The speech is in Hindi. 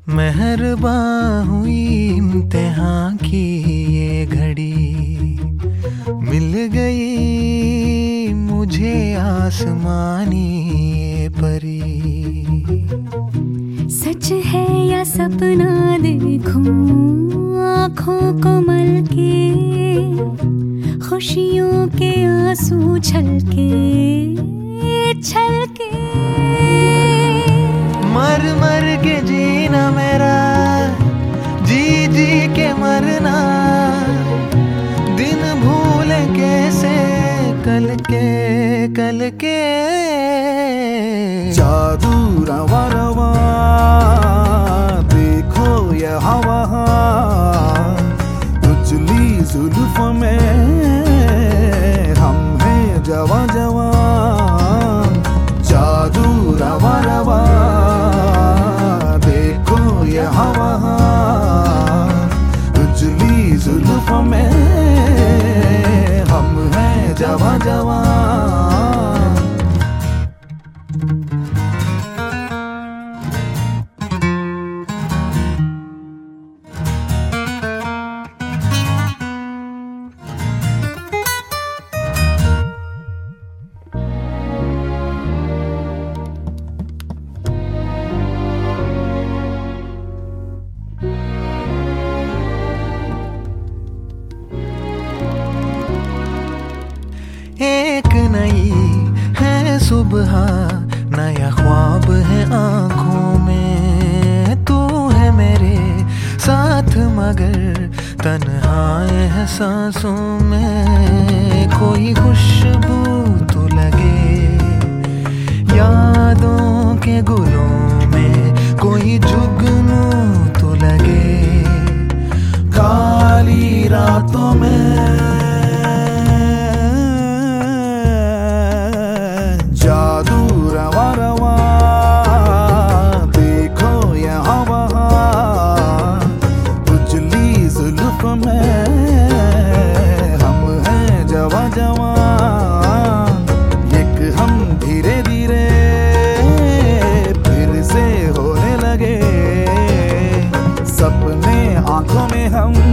मेहरबान हुई इम्तिहान की ये घड़ी, मिल गई मुझे आसमानी ये परी। सच है या सपना देखूं आँखों को मल के, खुशियों के आंसू छलके छलके। मर मर के जीना मेरा, जी जी के मरना, दिन भूले कैसे कल के। जादू रवा रवा देखो यहाँ वहाँ, उजली जुल्फ में हम हैं जवां जवां। जादू रवा रवा देखो यहाँ वहाँ, उजली जुल्फ में हम हैं जवां जवां। एक नई है सुबह, नया ख्वाब है आँखों में। तू है मेरे साथ मगर तन्हा है सांसों में। कोई खुशबू तो लगे यादों के गुलों में, कोई जुगनू तो लगे काली रातों में। जादू रवा रवा देखो यहाँ वहाँ, उजली जुल्फ में हम हैं जवां जवां। एक हम धीरे धीरे फिर से होने लगे, सपने आंखों में हम